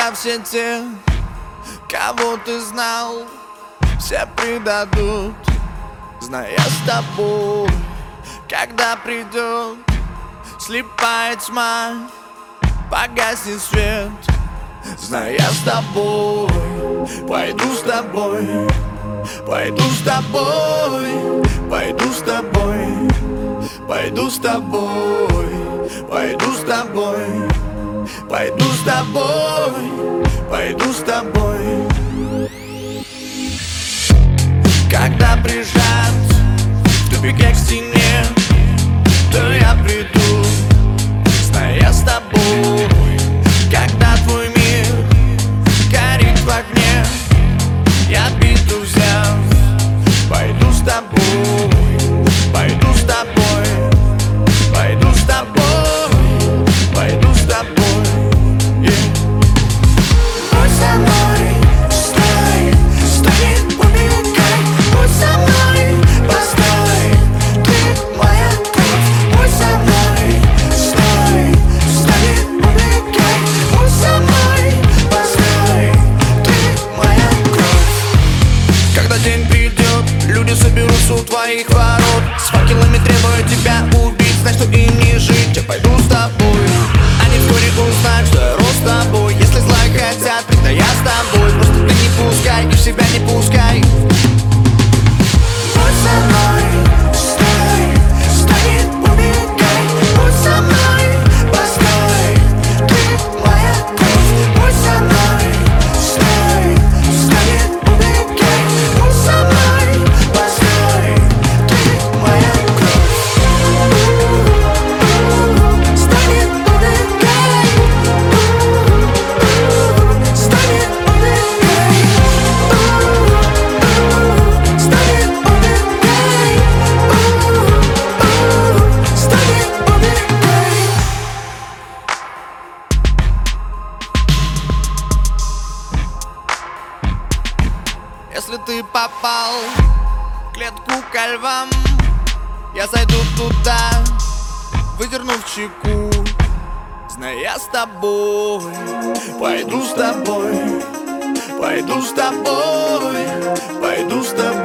Когда все те, кого ты знал, все предадут, зная с тобой. Когда придет слепая тьма, погаснет свет, зная с тобой. Пойду с тобой, пойду с тобой, пойду с тобой, пойду с тобой, пойду с тобой, пойду с тобой, пойду с тобой. Когда прижат в тупике к стене, то я приду, зная с тобой. Когда твой мир горит в огне, я биту взяв, пойду с тобой, пойду с тобой, пойду с тобой, пойду с тобой, yeah. Будь со мной, стой, стой, убегай. Будь со мной, постой, ты моя кровь. Будь со мной, стой, стой, убегай. Будь со мной, постой, ты моя кровь. Когда день придет, люди соберутся у твоих ворот, с факелами требуя тебя убить. Знай, что им не жить, я пойду с тобой. Они вскоре узнают, что я рос с тобой. Если зла хотят, тогда я с тобой. Просто ты не пускай и в себя не пускай. Будь со мной, стой, стой, убегай. Будь со мной, постой, ты моя кровь. Будь со мной, стой, стой, убегай. Будь со мной, постой, ты моя кровь. Стой, убегай. Стой, убегай. Стой, убегай. Стой, убегай. Если ты попал в клетку ко львам, я зайду туда, выдернув чеку, зная с тобой. Пойду с тобой, пойду с тобой, пойду с тобой.